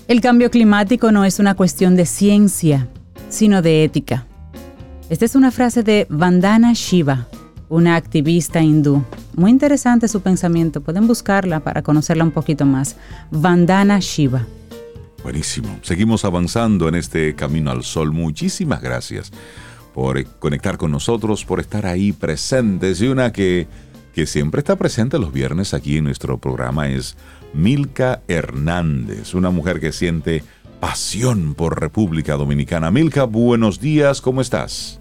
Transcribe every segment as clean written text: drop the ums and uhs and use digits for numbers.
El cambio climático no es una cuestión de ciencia, sino de ética. Esta es una frase de Vandana Shiva, una activista hindú. Muy interesante su pensamiento, pueden buscarla para conocerla un poquito más. Vandana Shiva. Buenísimo. Seguimos avanzando en este camino al sol. Muchísimas gracias por conectar con nosotros, por estar ahí presentes. Y una que siempre está presente los viernes aquí en nuestro programa es Milka Hernández, una mujer que siente pasión por República Dominicana. Milka, buenos días, ¿cómo estás?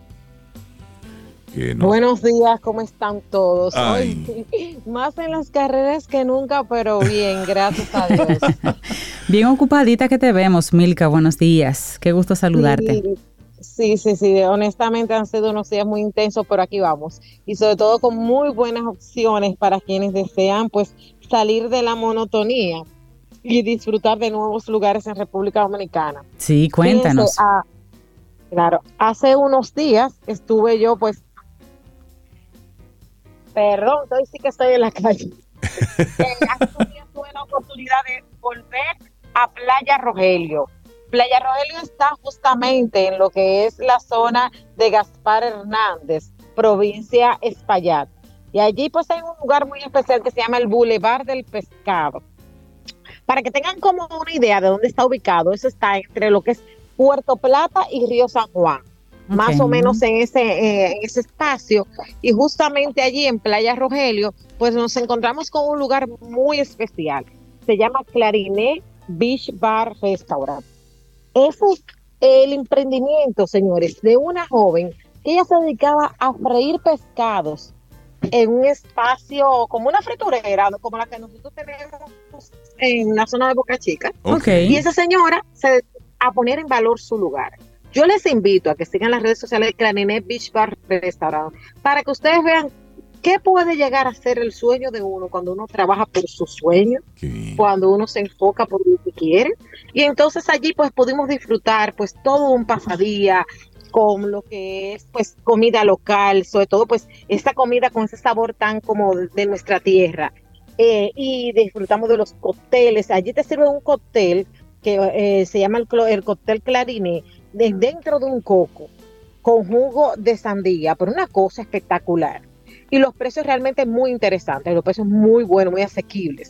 No. Buenos días, ¿cómo están todos? Hoy, más en las carreras que nunca, pero bien, gracias a Dios. Bien ocupadita que te vemos, Milka, buenos días. Qué gusto saludarte. Sí, honestamente han sido unos días muy intensos, pero aquí vamos. Y sobre todo con muy buenas opciones para quienes desean pues salir de la monotonía y disfrutar de nuevos lugares en República Dominicana. Sí, cuéntanos. Fíjense, claro, hace unos días estuve yo pues, perdón, hoy sí que estoy en la calle. Hace unos días tuve la oportunidad de volver a Playa Rogelio. Playa Rogelio está justamente en lo que es la zona de Gaspar Hernández, provincia Espaillat. Y allí pues hay un lugar muy especial que se llama el Boulevard del Pescado. Para que tengan como una idea de dónde está ubicado, eso está entre lo que es Puerto Plata y Río San Juan. Okay. Más o menos en ese espacio. Y justamente allí en Playa Rogelio, pues nos encontramos con un lugar muy especial. Se llama Clarinet Beach Bar Restaurant. Ese es el emprendimiento, señores, de una joven que ella se dedicaba a freír pescados en un espacio como una friturera, como la que nosotros tenemos en la zona de Boca Chica. Okay. Y esa señora se dedica a poner en valor su lugar. Yo les invito a que sigan las redes sociales de Clarinet Beach Bar Restaurant para que ustedes vean qué puede llegar a ser el sueño de uno cuando uno trabaja por su sueño, cuando uno se enfoca por lo que quiere. Y entonces allí pues pudimos disfrutar pues todo un pasadía con lo que es pues comida local, sobre todo pues esta comida con ese sabor tan como de nuestra tierra. Y disfrutamos de los cócteles. Allí te sirven un cóctel que se llama el cóctel Clarinet, dentro de un coco, con jugo de sandía, pero una cosa espectacular. Y los precios realmente muy interesantes, los precios muy buenos, muy asequibles.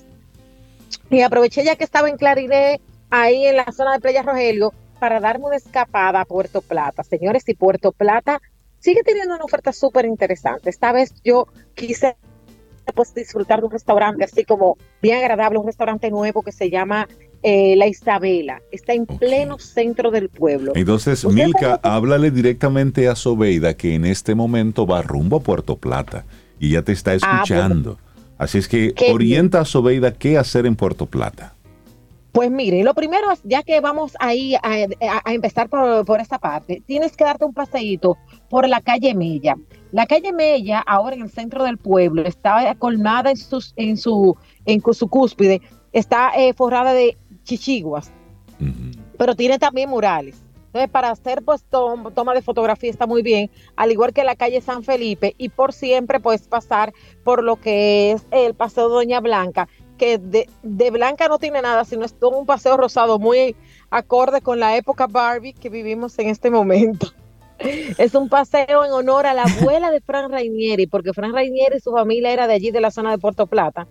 Y aproveché ya que estaba en Clarinet, ahí en la zona de Playa Rogelio, para darme una escapada a Puerto Plata. Señores, y Puerto Plata sigue teniendo una oferta súper interesante. Esta vez yo quise pues disfrutar de un restaurante así como bien agradable, un restaurante nuevo que se llama La Isabela. Está en pleno centro del pueblo. Entonces, Milka, háblale directamente a Sobeida, que en este momento va rumbo a Puerto Plata y ya te está escuchando. Bueno. Así es que orienta a Sobeida qué hacer en Puerto Plata. Pues mire, lo primero es, ya que vamos ahí a empezar por esta parte, tienes que darte un paseíto por la calle Mella. La calle Mella, ahora en el centro del pueblo, está colmada en su cúspide, está forrada de chichiguas, pero tiene también murales. Entonces, para hacer pues toma de fotografía está muy bien, al igual que la calle San Felipe, y por siempre puedes pasar por lo que es el Paseo Doña Blanca, que de blanca no tiene nada, sino es todo un paseo rosado muy acorde con la época Barbie que vivimos en este momento. Es un paseo en honor a la abuela de Fran Rainieri, porque Fran Rainieri y su familia era de allí, de la zona de Puerto Plata.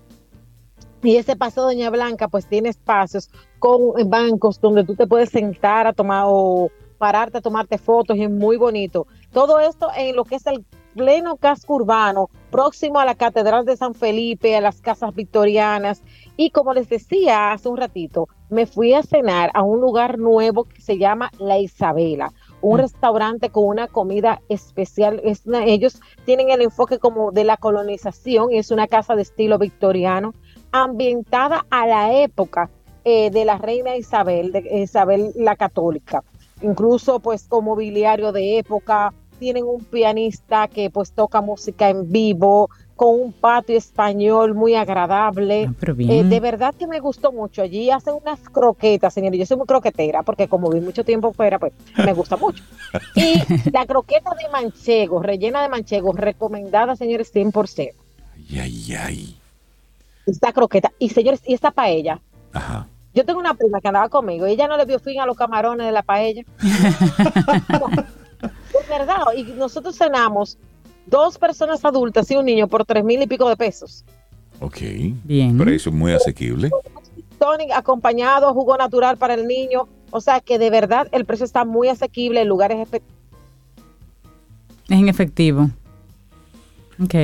Y ese paseo Doña Blanca pues tiene espacios con bancos donde tú te puedes sentar a tomar o pararte a tomarte fotos, y es muy bonito. Todo esto en lo que es el pleno casco urbano, próximo a la Catedral de San Felipe, a las casas victorianas. Y como les decía hace un ratito, me fui a cenar a un lugar nuevo que se llama La Isabela, un restaurante con una comida especial. Ellos tienen el enfoque como de la colonización, y es una casa de estilo victoriano, ambientada a la época de la reina Isabel, de Isabel la Católica. Incluso pues con mobiliario de época, tienen un pianista que pues toca música en vivo, con un patio español muy agradable. De verdad que me gustó mucho. Allí hacen unas croquetas, señores. Yo soy muy croquetera porque como vi mucho tiempo fuera, pues me gusta mucho. Y la croqueta de manchego, rellena de manchego, recomendada, señores, 100%. Ay. Esta croqueta. Y señores, y esta paella. Ajá. Yo tengo una prima que andaba conmigo y ella no le vio fin a los camarones de la paella. Es verdad, y nosotros cenamos 2 personas adultas y un niño por 3,000 y pico de pesos. Ok. Bien. Precio muy asequible. Tonic acompañado, jugo natural para el niño. O sea que de verdad el precio está muy asequible, el lugar es Es en efectivo. Ok.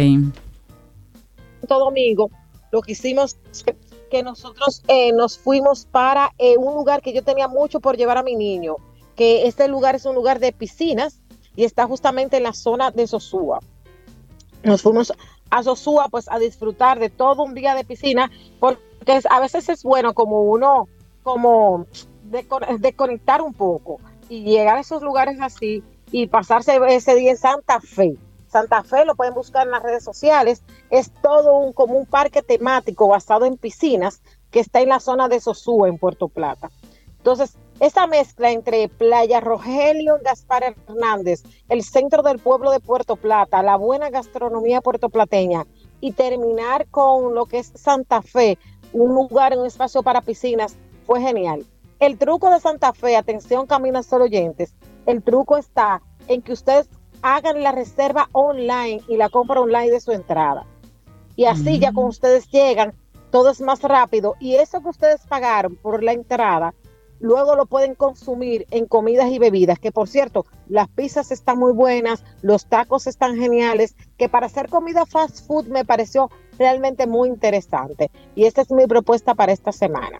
Santo Domingo. Lo que hicimos es que nosotros nos fuimos para un lugar que yo tenía mucho por llevar a mi niño, que este lugar es un lugar de piscinas y está justamente en la zona de Sosúa. Nos fuimos a Sosúa pues a disfrutar de todo un día de piscina, porque a veces es bueno como uno, como desconectar un poco y llegar a esos lugares así y pasarse ese día en Santa Fe. Santa Fe lo pueden buscar en las redes sociales, es todo como un parque temático basado en piscinas que está en la zona de Sosúa, en Puerto Plata. Entonces, esa mezcla entre Playa Rogelio, Gaspar Hernández, el centro del pueblo de Puerto Plata, la buena gastronomía puertoplateña y terminar con lo que es Santa Fe, un lugar, un espacio para piscinas, fue genial. El truco de Santa Fe, atención Camino al Sol oyentes, el truco está en que ustedes hagan la reserva online y la compra online de su entrada. Y así ya cuando ustedes llegan, todo es más rápido y eso que ustedes pagaron por la entrada, luego lo pueden consumir en comidas y bebidas, que por cierto, las pizzas están muy buenas, los tacos están geniales, que para hacer comida fast food me pareció realmente muy interesante. Y esta es mi propuesta para esta semana.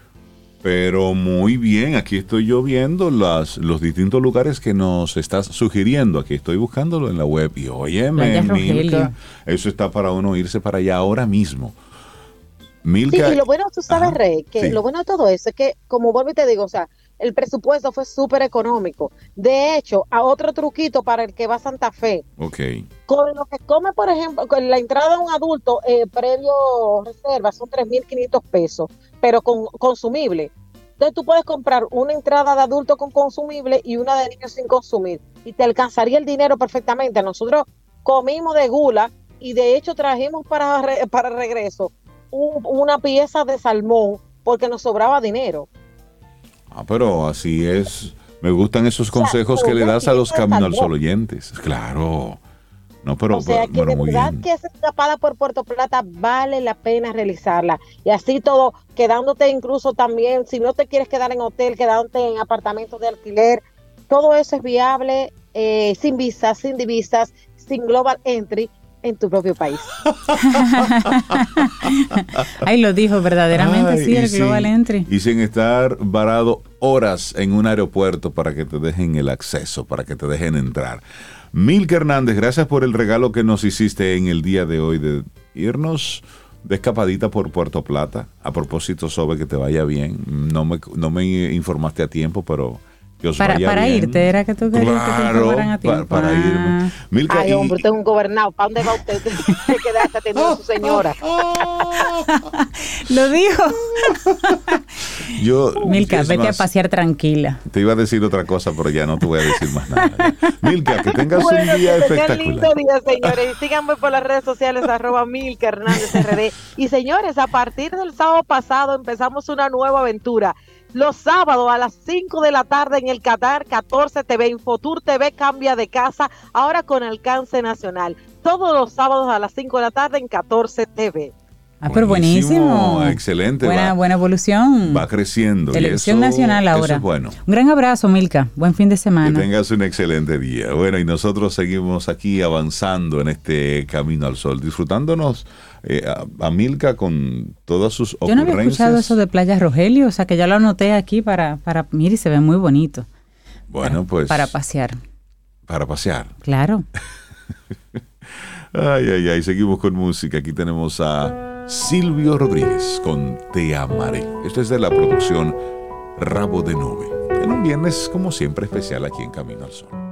Pero muy bien, aquí estoy yo viendo los distintos lugares que nos estás sugiriendo. Aquí estoy buscándolo en la web. Y óyeme, Milka, eso está para uno irse para allá ahora mismo. Milka, sí, y lo bueno, tú sabes, Rey, que sí, lo bueno de todo eso es que, como vuelvo y te digo, o sea, el presupuesto fue súper económico. De hecho, a otro truquito para el que va a Santa Fe. Ok. Con lo que come, por ejemplo, con la entrada de un adulto previo reserva son 3,500 pesos, pero con consumible. Entonces tú puedes comprar una entrada de adulto con consumible y una de niños sin consumir. Y te alcanzaría el dinero perfectamente. Nosotros comimos de gula y de hecho trajimos para regreso una pieza de salmón porque nos sobraba dinero. Ah, pero así es. Me gustan esos consejos que le das a los Camino al Sol oyentes. Claro. No, pero, o sea, que de verdad bien. Que esa escapada por Puerto Plata vale la pena realizarla. Y así todo, quedándote incluso también, si no te quieres quedar en hotel, quedándote en apartamentos de alquiler, todo eso es viable, sin visas, sin divisas, sin global entry, en tu propio país. Ay, lo dijo verdaderamente. Ay, sí, el global entry. Y sin estar varado horas en un aeropuerto para que te dejen el acceso, para que te dejen entrar. Milka Hernández, gracias por el regalo que nos hiciste en el día de hoy de irnos de escapadita por Puerto Plata. A propósito, Sobe, que te vaya bien. No me informaste a tiempo, pero que os vaya para bien. Irte, era que tú querías que te informaran a tiempo. Para irme. Milka, ay, hombre, usted es un gobernado. ¿Para dónde va usted? Se quedaste atendiendo a su señora. Lo dijo. Milka, vete más, a pasear tranquila. Te iba a decir otra cosa, pero ya no te voy a decir más nada. Milka, que tengas un día espectacular. Lindo día, señores. Y síganme por las redes sociales, @Milka Hernández RD. Y señores, a partir del sábado pasado empezamos una nueva aventura. Los sábados a las 5 de la tarde en el Qatar 14 TV, Infotur TV cambia de casa, ahora con alcance nacional. Todos los sábados a las 5 de la tarde en 14 TV. Ah, pero buenísimo. Excelente. Buena evolución. Va creciendo. Televisión nacional ahora. Eso es bueno. Un gran abrazo, Milka. Buen fin de semana. Que tengas un excelente día. Bueno, y nosotros seguimos aquí avanzando en este Camino al Sol, disfrutándonos a Milka con todas sus ocurrencias. Yo no había escuchado eso de Playa Rogelio, o sea que ya lo anoté aquí para mire, se ve muy bonito. Bueno, pues. Para pasear. Para pasear. Claro. Ay. Seguimos con música. Aquí tenemos a Silvio Rodríguez con Te Amaré. Esto es de la producción Rabo de Nube. En un viernes, como siempre, especial aquí en Camino al Sol.